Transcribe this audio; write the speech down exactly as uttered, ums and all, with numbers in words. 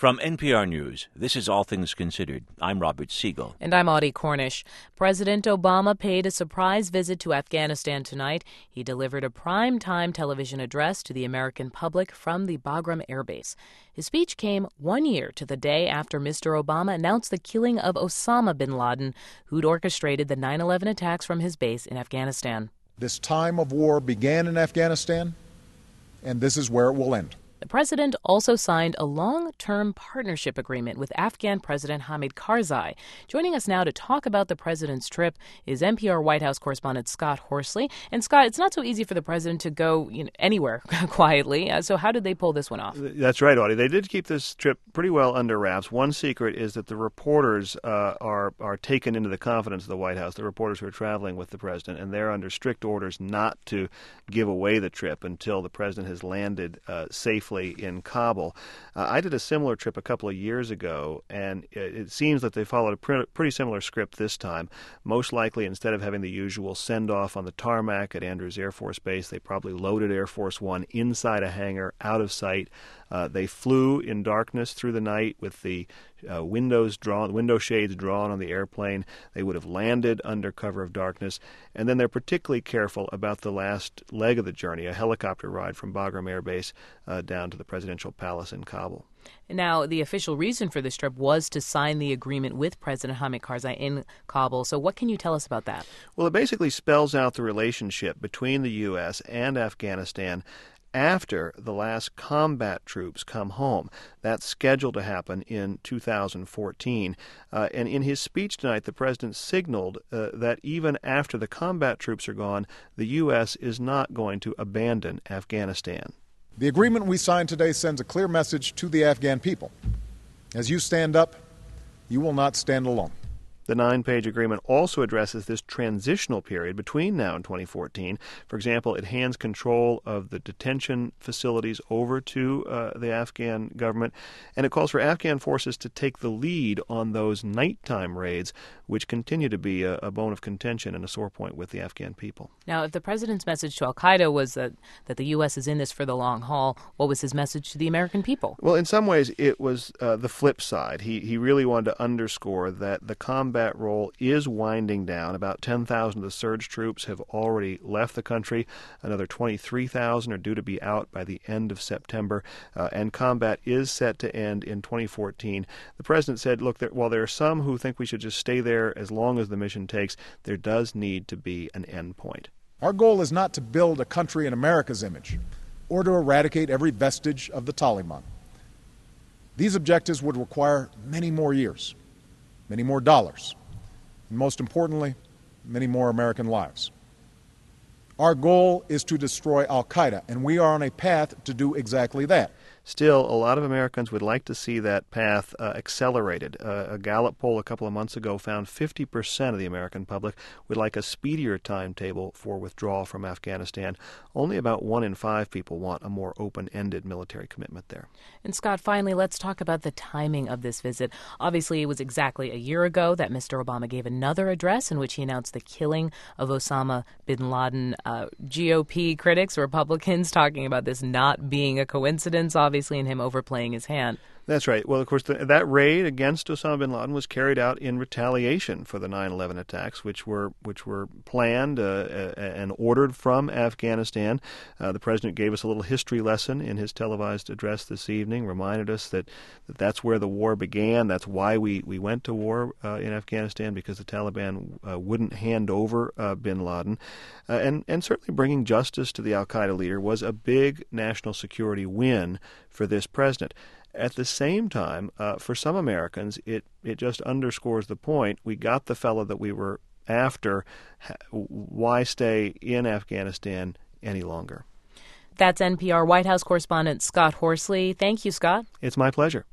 From N P R News, this is All Things Considered. I'm Robert Siegel. And I'm Audie Cornish. President Obama paid a surprise visit to Afghanistan tonight. He delivered a prime-time television address to the American public from the Bagram Air Base. His speech came one year to the day after Mister Obama announced the killing of Osama bin Laden, who'd orchestrated the nine eleven attacks from his base in Afghanistan. This time of war began in Afghanistan, and this is where it will end. The president also signed a long-term partnership agreement with Afghan President Hamid Karzai. Joining us now to talk about the president's trip is N P R White House correspondent Scott Horsley. And Scott, it's not so easy for the president to go you know, anywhere quietly. Uh, so how did they pull this one off? That's right, Audie. They did keep this trip pretty well under wraps. One secret is that the reporters uh, are are taken into the confidence of the White House, the reporters who are traveling with the president, and they're under strict orders not to give away the trip until the president has landed uh, safely in Kabul. Uh, I did a similar trip a couple of years ago, and it, it seems that they followed a pre- pretty similar script this time. Most likely, instead of having the usual send-off on the tarmac at Andrews Air Force Base, they probably loaded Air Force One inside a hangar, out of sight. Uh, they flew in darkness through the night with the uh, windows drawn, window shades drawn on the airplane. They would have landed under cover of darkness. And then they're particularly careful about the last leg of the journey, a helicopter ride from Bagram Air Base uh, down to the presidential palace in Kabul. Now, the official reason for this trip was to sign the agreement with President Hamid Karzai in Kabul. So what can you tell us about that? Well, it basically spells out the relationship between the U S and Afghanistan after the last combat troops come home. That's scheduled to happen in two thousand fourteen. Uh, and in his speech tonight, the president signaled uh, that even after the combat troops are gone, the U S is not going to abandon Afghanistan. The agreement we signed today sends a clear message to the Afghan people. As you stand up, you will not stand alone. The nine-page agreement also addresses this transitional period between now and twenty fourteen. For example, it hands control of the detention facilities over to uh, the Afghan government, and it calls for Afghan forces to take the lead on those nighttime raids, which continue to be a, a bone of contention and a sore point with the Afghan people. Now, if the president's message to al-Qaeda was that, that the U S is in this for the long haul, what was his message to the American people? Well, in some ways, it was uh, the flip side. He, he really wanted to underscore that the combat Combat role is winding down. About ten thousand of the surge troops have already left the country. Another twenty-three thousand are due to be out by the end of September, uh, and combat is set to end in twenty fourteen. The president said, look, there, while there are some who think we should just stay there as long as the mission takes, there does need to be an end point. Our goal is not to build a country in America's image or to eradicate every vestige of the Taliban. These objectives would require many more years, many more dollars, and most importantly, many more American lives. Our goal is to destroy al-Qaeda, and we are on a path to do exactly that. Still, a lot of Americans would like to see that path uh, accelerated. Uh, a Gallup poll a couple of months ago found fifty percent of the American public would like a speedier timetable for withdrawal from Afghanistan. Only about one in five people want a more open-ended military commitment there. And Scott, finally, let's talk about the timing of this visit. Obviously, it was exactly a year ago that Mister Obama gave another address in which he announced the killing of Osama bin Laden. Uh, G O P critics, Republicans, talking about this not being a coincidence, obviously, and him overplaying his hand. That's right. Well, of course, the, that raid against Osama bin Laden was carried out in retaliation for the nine eleven attacks, which were which were planned uh, and ordered from Afghanistan. Uh, the president gave us a little history lesson in his televised address this evening, reminded us that, that that's where the war began. That's why we, we went to war uh, in Afghanistan, because the Taliban uh, wouldn't hand over uh, bin Laden. Uh, and, and certainly bringing justice to the al-Qaeda leader was a big national security win for this president. At the same time, uh, for some Americans, it, it just underscores the point. We got the fellow that we were after. Why stay in Afghanistan any longer? That's N P R White House correspondent Scott Horsley. Thank you, Scott. It's my pleasure.